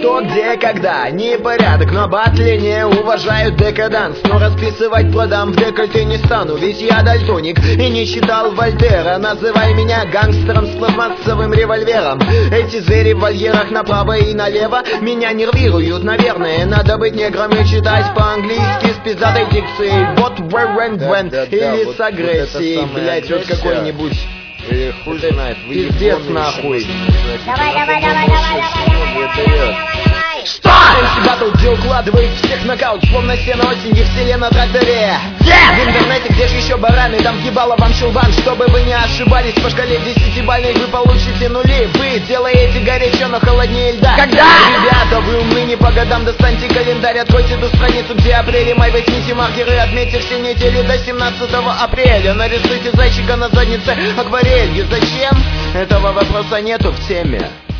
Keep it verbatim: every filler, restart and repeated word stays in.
что, где, когда. Непорядок, но батли не уважают декаданс. Но расписывать плодам в декольте не стану, ведь я дальтоник и не читал Вольтера. Называй меня гангстером с пластмассовым револьвером. Эти звери в вольерах направо и налево меня нервируют, наверное. Надо быть негром и читать по-английски с пиздатой дикцией. Вот where and when, да, да, или вот, с агрессией, вот блять, вот какой-нибудь. Или хуй знает, пиздец нахуй. Давай, давай, давай, давай, давай, давай, давай, давай. Что? Эм си Battle, где укладывает всех нокаут, словно сено осенью в селе на тракторе. Yeah! В интернете, где ж еще бараны, там ебало вам щелбан. Чтобы вы не ошибались, по шкале десятибалльной вы получите нули. Вы делаете горячо, но холоднее льда. Когда? Ребята, вы умны не по годам, достаньте календарь, откройте ту страницу, где апрель и май. Возьмите маркеры, отметьте все недели до семнадцатого апреля. Нарисуйте зайчика на заднице акварелью. Зачем? Этого вопроса нету в теме.